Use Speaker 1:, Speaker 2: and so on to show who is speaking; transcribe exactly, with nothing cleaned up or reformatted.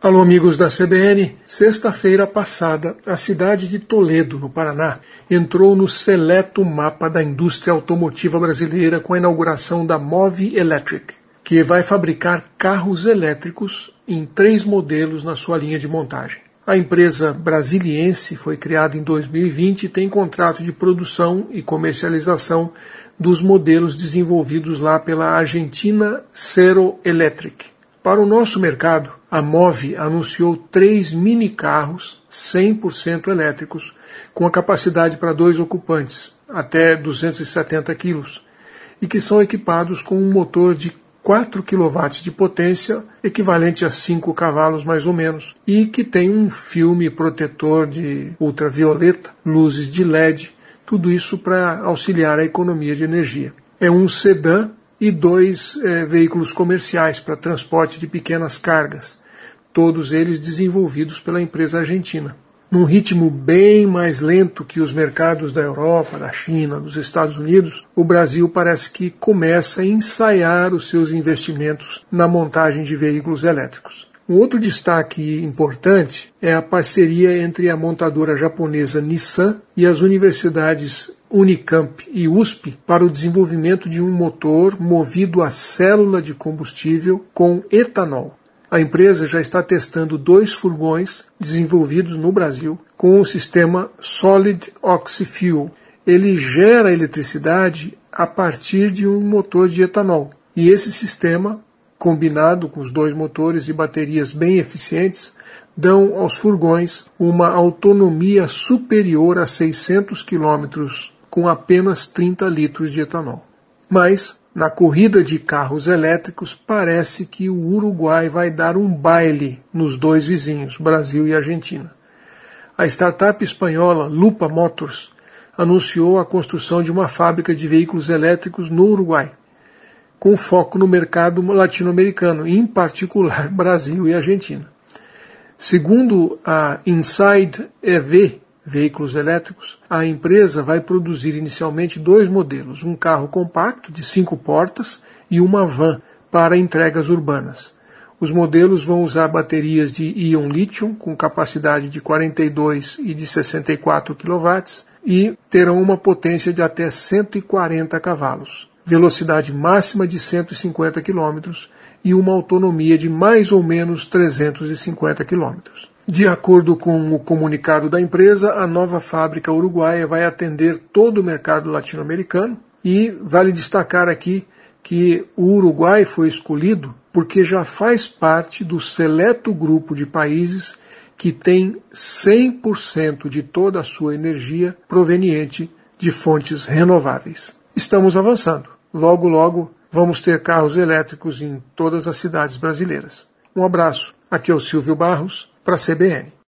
Speaker 1: Alô, amigos da C B N. Sexta-feira passada, a cidade de Toledo, no Paraná, entrou no seleto mapa da indústria automotiva brasileira com a inauguração da Move Electric, que vai fabricar carros elétricos em três modelos na sua linha de montagem. A empresa brasiliense foi criada em dois mil e vinte e tem contrato de produção e comercialização dos modelos desenvolvidos lá pela Argentina Zero Electric. Para o nosso mercado, a Move anunciou três mini-carros cem por cento elétricos, com a capacidade para dois ocupantes, até duzentos e setenta quilos, e que são equipados com um motor de quatro quilowatts de potência, equivalente a cinco cavalos mais ou menos, e que tem um filme protetor de ultravioleta, luzes de L E D, tudo isso para auxiliar a economia de energia. É um sedã e dois eh, veículos comerciais para transporte de pequenas cargas, todos eles desenvolvidos pela empresa argentina. Num ritmo bem mais lento que os mercados da Europa, da China, dos Estados Unidos, o Brasil parece que começa a ensaiar os seus investimentos na montagem de veículos elétricos. Um outro destaque importante é a parceria entre a montadora japonesa Nissan e as universidades Unicamp e U S P para o desenvolvimento de um motor movido a célula de combustível com etanol. A empresa já está testando dois furgões desenvolvidos no Brasil com o sistema Solid Oxy Fuel. Ele gera eletricidade a partir de um motor de etanol. E esse sistema, combinado com os dois motores e baterias bem eficientes, dão aos furgões uma autonomia superior a seiscentos quilômetros com apenas trinta litros de etanol. Mas, na corrida de carros elétricos, parece que o Uruguai vai dar um baile nos dois vizinhos, Brasil e Argentina. A startup espanhola Lupa Motors anunciou a construção de uma fábrica de veículos elétricos no Uruguai, com foco no mercado latino-americano, em particular Brasil e Argentina. Segundo a Inside E V, Veículos Elétricos, a empresa vai produzir inicialmente dois modelos, um carro compacto de cinco portas e uma van para entregas urbanas. Os modelos vão usar baterias de íon lítio com capacidade de quarenta e dois e de sessenta e quatro quilowatts e terão uma potência de até cento e quarenta cavalos, velocidade máxima de cento e cinquenta quilômetros e uma autonomia de mais ou menos trezentos e cinquenta quilômetros. De acordo com o comunicado da empresa, a nova fábrica uruguaia vai atender todo o mercado latino-americano e vale destacar aqui que o Uruguai foi escolhido porque já faz parte do seleto grupo de países que tem cem por cento de toda a sua energia proveniente de fontes renováveis. Estamos avançando. Logo, logo, vamos ter carros elétricos em todas as cidades brasileiras. Um abraço. Aqui é o Silvio Barros, para a C B N.